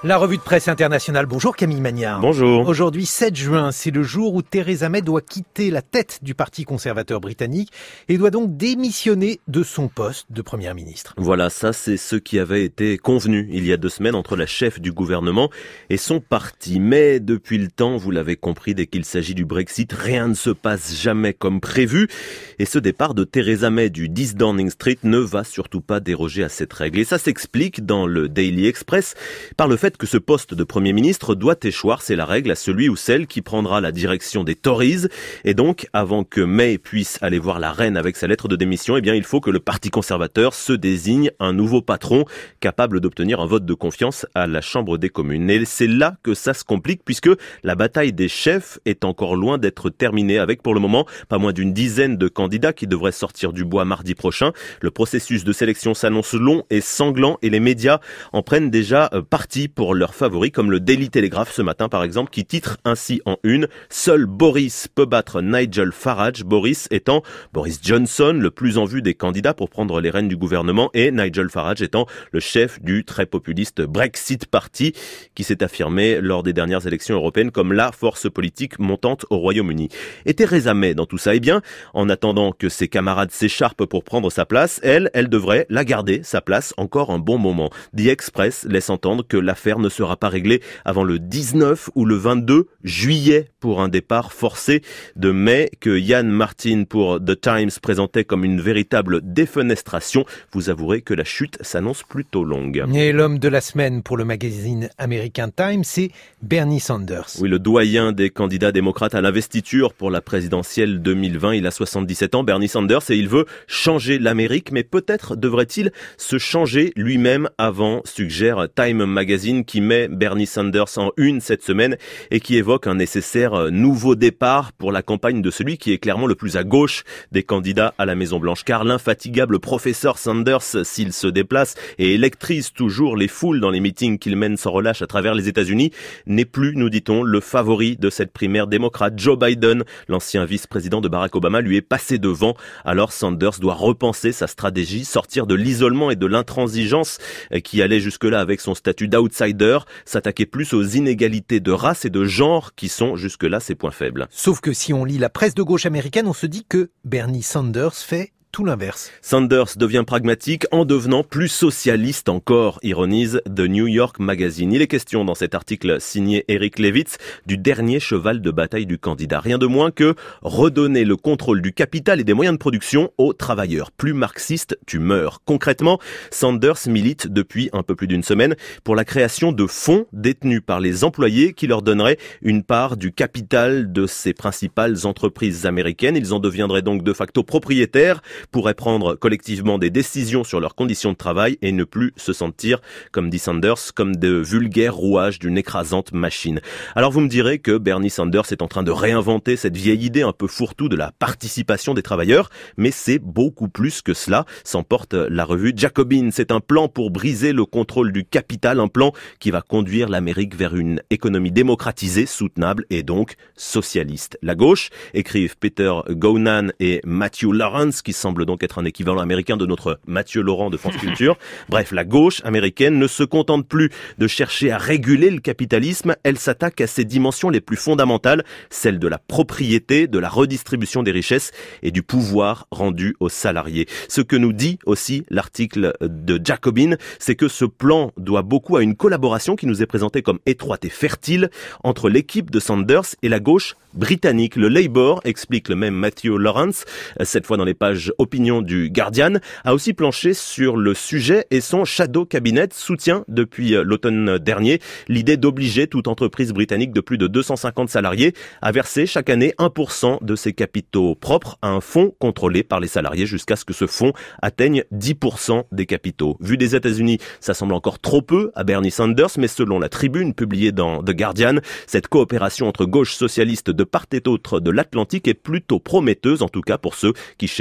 La revue de presse internationale. Bonjour Camille Magnard. Bonjour. Aujourd'hui 7 juin, c'est le jour où Theresa May doit quitter la tête du Parti conservateur britannique et doit donc démissionner de son poste de première ministre. Voilà, ça c'est ce qui avait été convenu il y a 2 semaines entre la chef du gouvernement et son parti. Mais depuis le temps, vous l'avez compris, dès qu'il s'agit du Brexit, rien ne se passe jamais comme prévu. Et ce départ de Theresa May du 10 Downing Street ne va surtout pas déroger à cette règle. Et ça s'explique dans le Daily Express par le fait que ce poste de Premier ministre doit échoir, c'est la règle, à celui ou celle qui prendra la direction des Tories. Et donc, avant que May puisse aller voir la reine avec sa lettre de démission, il faut que le Parti conservateur se désigne un nouveau patron capable d'obtenir un vote de confiance à la Chambre des communes. Et c'est là que ça se complique puisque la bataille des chefs est encore loin d'être terminée avec pour le moment pas moins d'une dizaine de candidats qui devraient sortir du bois mardi prochain. Le processus de sélection s'annonce long et sanglant et les médias en prennent déjà parti pour leurs favoris, comme le Daily Telegraph ce matin par exemple, qui titre ainsi en une: seul Boris peut battre Nigel Farage, Boris étant Boris Johnson, le plus en vue des candidats pour prendre les rênes du gouvernement, et Nigel Farage étant le chef du très populiste Brexit Party, qui s'est affirmé lors des dernières élections européennes comme la force politique montante au Royaume-Uni. Et Theresa May dans tout ça, en attendant que ses camarades s'écharpent pour prendre sa place, elle devrait la garder, sa place, encore un bon moment. The Express laisse entendre que l'affaire ne sera pas réglée avant le 19 ou le 22 juillet pour un départ forcé de May, que Ian Martin pour The Times présentait comme une véritable défenestration. Vous avouerez que la chute s'annonce plutôt longue. Et l'homme de la semaine pour le magazine American Times, c'est Bernie Sanders. Oui, le doyen des candidats démocrates à l'investiture pour la présidentielle 2020. Il a 77 ans, Bernie Sanders, et il veut changer l'Amérique, mais peut-être devrait-il se changer lui-même avant, suggère Time Magazine, qui met Bernie Sanders en une cette semaine et qui évoque un nécessaire nouveau départ pour la campagne de celui qui est clairement le plus à gauche des candidats à la Maison-Blanche. Car l'infatigable professeur Sanders, s'il se déplace et électrise toujours les foules dans les meetings qu'il mène sans relâche à travers les États-Unis, n'est plus, nous dit-on, le favori de cette primaire démocrate. Joe Biden, l'ancien vice-président de Barack Obama, lui est passé devant. Alors Sanders doit repenser sa stratégie, sortir de l'isolement et de l'intransigeance qui allait jusque-là avec son statut d'outsider, s'attaquer plus aux inégalités de race et de genre qui sont jusque-là ses points faibles. Sauf que si on lit la presse de gauche américaine, on se dit que Bernie Sanders fait tout l'inverse. Sanders devient pragmatique en devenant plus socialiste encore, ironise The New York Magazine. Il est question dans cet article signé Eric Levitz du dernier cheval de bataille du candidat. Rien de moins que redonner le contrôle du capital et des moyens de production aux travailleurs. Plus marxiste, tu meurs. Concrètement, Sanders milite depuis un peu plus d'une semaine pour la création de fonds détenus par les employés qui leur donneraient une part du capital de ces principales entreprises américaines. Ils en deviendraient donc de facto propriétaires, pourraient prendre collectivement des décisions sur leurs conditions de travail et ne plus se sentir, comme dit Sanders, comme de vulgaires rouages d'une écrasante machine. Alors vous me direz que Bernie Sanders est en train de réinventer cette vieille idée un peu fourre-tout de la participation des travailleurs, mais c'est beaucoup plus que cela, s'emporte la revue Jacobin. C'est un plan pour briser le contrôle du capital, un plan qui va conduire l'Amérique vers une économie démocratisée, soutenable et donc socialiste. La gauche, écrivent Peter Gownan et Matthew Lawrence, qui semble donc être un équivalent américain de notre Mathieu Laurent de France Culture. Bref, la gauche américaine ne se contente plus de chercher à réguler le capitalisme, elle s'attaque à ses dimensions les plus fondamentales, celles de la propriété, de la redistribution des richesses et du pouvoir rendu aux salariés. Ce que nous dit aussi l'article de Jacobin, c'est que ce plan doit beaucoup à une collaboration qui nous est présentée comme étroite et fertile entre l'équipe de Sanders et la gauche britannique. Le Labour, explique le même Matthew Lawrence, cette fois dans les pages opinion du Guardian, a aussi planché sur le sujet et son shadow cabinet soutient depuis l'automne dernier l'idée d'obliger toute entreprise britannique de plus de 250 salariés à verser chaque année 1% de ses capitaux propres à un fonds contrôlé par les salariés jusqu'à ce que ce fonds atteigne 10% des capitaux. Vu des États-Unis, ça semble encore trop peu à Bernie Sanders, mais selon la tribune publiée dans The Guardian, cette coopération entre gauche socialiste de part et d'autre de l'Atlantique est plutôt prometteuse, en tout cas pour ceux qui cherchent des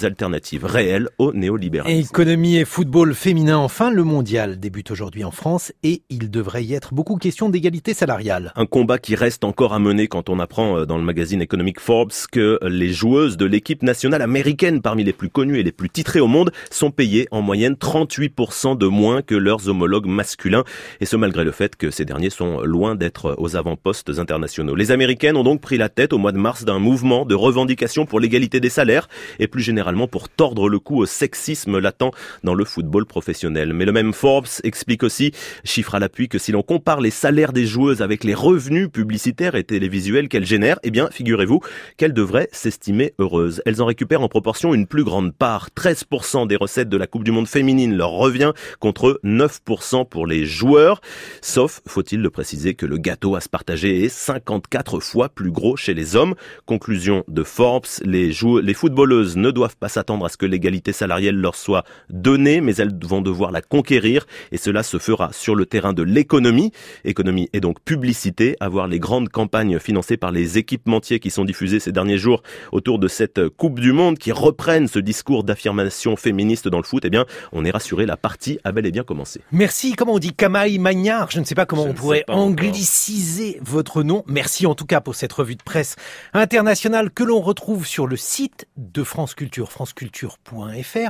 alternative réelle au néolibéralisme. Économie et football féminin enfin, le mondial débute aujourd'hui en France et il devrait y être beaucoup question d'égalité salariale. Un combat qui reste encore à mener quand on apprend dans le magazine économique Forbes que les joueuses de l'équipe nationale américaine, parmi les plus connues et les plus titrées au monde, sont payées en moyenne 38% de moins que leurs homologues masculins. Et ce malgré le fait que ces derniers sont loin d'être aux avant-postes internationaux. Les Américaines ont donc pris la tête au mois de mars d'un mouvement de revendication pour l'égalité des salaires et plus généralement pour tordre le cou au sexisme latent dans le football professionnel. Mais le même Forbes explique aussi, chiffre à l'appui, que si l'on compare les salaires des joueuses avec les revenus publicitaires et télévisuels qu'elles génèrent, eh bien, figurez-vous qu'elles devraient s'estimer heureuses. Elles en récupèrent en proportion une plus grande part. 13% des recettes de la Coupe du Monde féminine leur revient contre 9% pour les joueurs. Sauf, faut-il le préciser, que le gâteau à se partager est 54 fois plus gros chez les hommes. Conclusion de Forbes, les footballeuses ne doivent pas s'attendre à ce que l'égalité salariale leur soit donnée, mais elles vont devoir la conquérir et cela se fera sur le terrain de l'économie. Économie et donc publicité, à voir les grandes campagnes financées par les équipementiers qui sont diffusées ces derniers jours autour de cette Coupe du Monde qui reprennent ce discours d'affirmation féministe dans le foot. Eh bien, on est rassuré, la partie a bel et bien commencé. Merci, comment on dit, Camaï Magnard, je ne sais pas comment on pourrait angliciser votre nom. Merci en tout cas pour cette revue de presse internationale que l'on retrouve sur le site de France Culture, franceculture.fr.